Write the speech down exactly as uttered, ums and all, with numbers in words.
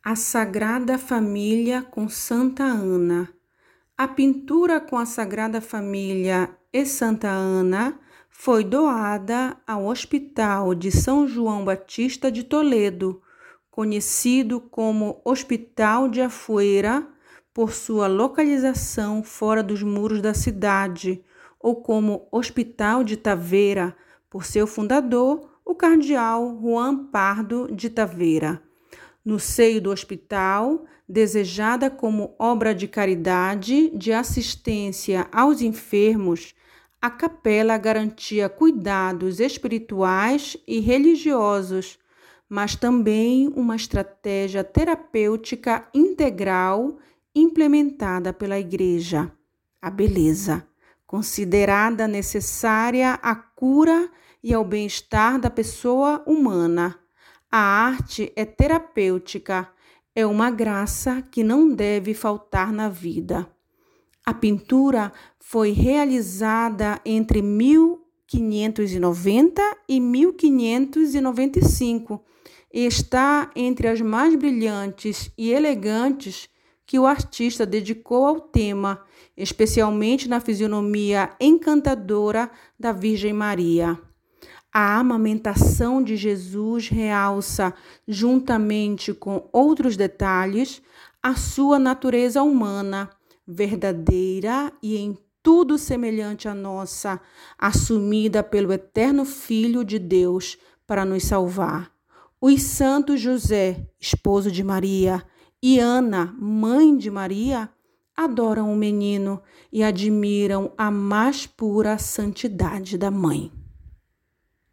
A Sagrada Família com Santa Ana. A pintura com a Sagrada Família e Santa Ana foi doada ao Hospital de São João Batista de Toledo, conhecido como Hospital de Afuera por sua localização fora dos muros da cidade, ou como Hospital de Taveira, por seu fundador, o cardeal Juan Pardo de Taveira. No seio do hospital, desejada como obra de caridade de assistência aos enfermos, a capela garantia cuidados espirituais e religiosos, mas também uma estratégia terapêutica integral implementada pela Igreja. A beleza, considerada necessária à cura e ao bem-estar da pessoa humana. A arte é terapêutica, é uma graça que não deve faltar na vida. A pintura foi realizada entre mil quinhentos e noventa e mil quinhentos e noventa e cinco e está entre as mais brilhantes e elegantes que o artista dedicou ao tema, especialmente na fisionomia encantadora da Virgem Maria. A amamentação de Jesus realça, juntamente com outros detalhes, a sua natureza humana, verdadeira e em tudo semelhante à nossa, assumida pelo eterno Filho de Deus para nos salvar. Os santos José, esposo de Maria, e Ana, mãe de Maria, adoram o menino e admiram a mais pura santidade da mãe.